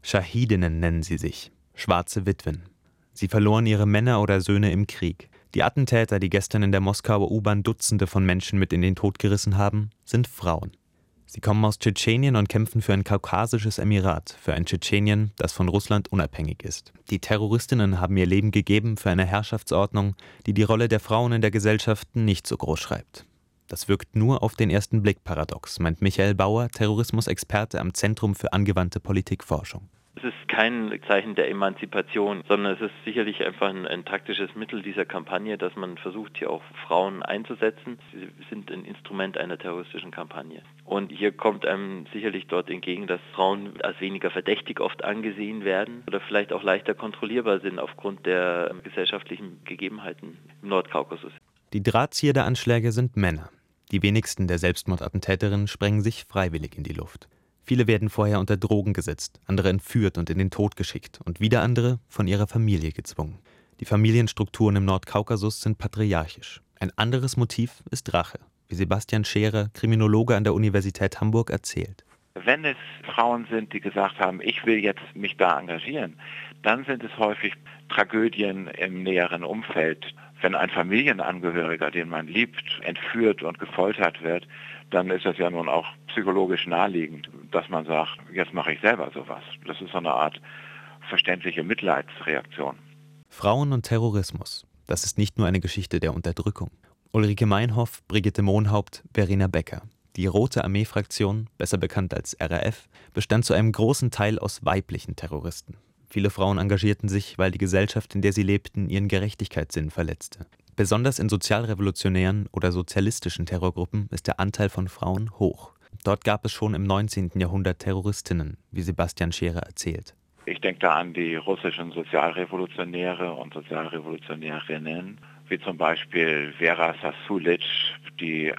Shahidinnen nennen sie sich, schwarze Witwen. Sie verloren ihre Männer oder Söhne im Krieg. Die Attentäter, die gestern in der Moskauer U-Bahn Dutzende von Menschen mit in den Tod gerissen haben, sind Frauen. Sie kommen aus Tschetschenien und kämpfen für ein kaukasisches Emirat, für ein Tschetschenien, das von Russland unabhängig ist. Die Terroristinnen haben ihr Leben gegeben für eine Herrschaftsordnung, die die Rolle der Frauen in der Gesellschaft nicht so groß schreibt. Das wirkt nur auf den ersten Blick paradox, meint Michael Bauer, Terrorismusexperte am Zentrum für angewandte Politikforschung. Es ist kein Zeichen der Emanzipation, sondern es ist sicherlich einfach ein taktisches Mittel dieser Kampagne, dass man versucht, hier auch Frauen einzusetzen. Sie sind ein Instrument einer terroristischen Kampagne. Und hier kommt einem sicherlich dort entgegen, dass Frauen als weniger verdächtig oft angesehen werden oder vielleicht auch leichter kontrollierbar sind aufgrund der gesellschaftlichen Gegebenheiten im Nordkaukasus. Die Drahtzieher der Anschläge sind Männer. Die wenigsten der Selbstmordattentäterinnen sprengen sich freiwillig in die Luft. Viele werden vorher unter Drogen gesetzt, andere entführt und in den Tod geschickt und wieder andere von ihrer Familie gezwungen. Die Familienstrukturen im Nordkaukasus sind patriarchisch. Ein anderes Motiv ist Rache, wie Sebastian Scherer, Kriminologe an der Universität Hamburg, erzählt. Wenn es Frauen sind, die gesagt haben, ich will jetzt mich da engagieren, dann sind es häufig Tragödien im näheren Umfeld. Wenn ein Familienangehöriger, den man liebt, entführt und gefoltert wird, dann ist das ja nun auch psychologisch naheliegend, dass man sagt, jetzt mache ich selber sowas. Das ist so eine Art verständliche Mitleidsreaktion. Frauen und Terrorismus, das ist nicht nur eine Geschichte der Unterdrückung. Ulrike Meinhoff, Brigitte Mohnhaupt, Verena Becker. Die Rote Armee-Fraktion, besser bekannt als RAF, bestand zu einem großen Teil aus weiblichen Terroristen. Viele Frauen engagierten sich, weil die Gesellschaft, in der sie lebten, ihren Gerechtigkeitssinn verletzte. Besonders in sozialrevolutionären oder sozialistischen Terrorgruppen ist der Anteil von Frauen hoch. Dort gab es schon im 19. Jahrhundert Terroristinnen, wie Sebastian Scherer erzählt. Ich denke da an die russischen Sozialrevolutionäre und Sozialrevolutionärinnen, wie zum Beispiel Vera Sasulic, die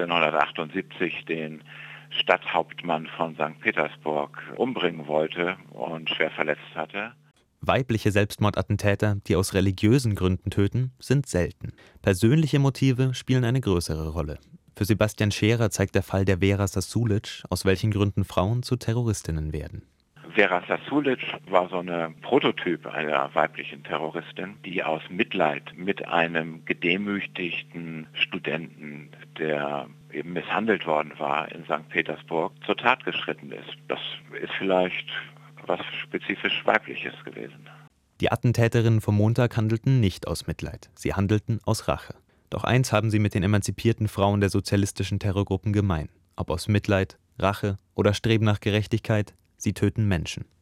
1878 den Stadthauptmann von St. Petersburg umbringen wollte und schwer verletzt hatte. Weibliche Selbstmordattentäter, die aus religiösen Gründen töten, sind selten. Persönliche Motive spielen eine größere Rolle. Für Sebastian Scherer zeigt der Fall der Vera Sasulic, aus welchen Gründen Frauen zu Terroristinnen werden. Vera Sasulic war so eine Prototyp einer weiblichen Terroristin, die aus Mitleid mit einem gedemütigten Studenten, der eben misshandelt worden war in St. Petersburg, zur Tat geschritten ist. Das ist vielleicht was spezifisch Weibliches gewesen. Die Attentäterinnen vom Montag handelten nicht aus Mitleid, sie handelten aus Rache. Doch eins haben sie mit den emanzipierten Frauen der sozialistischen Terrorgruppen gemein. Ob aus Mitleid, Rache oder Streben nach Gerechtigkeit, sie töten Menschen.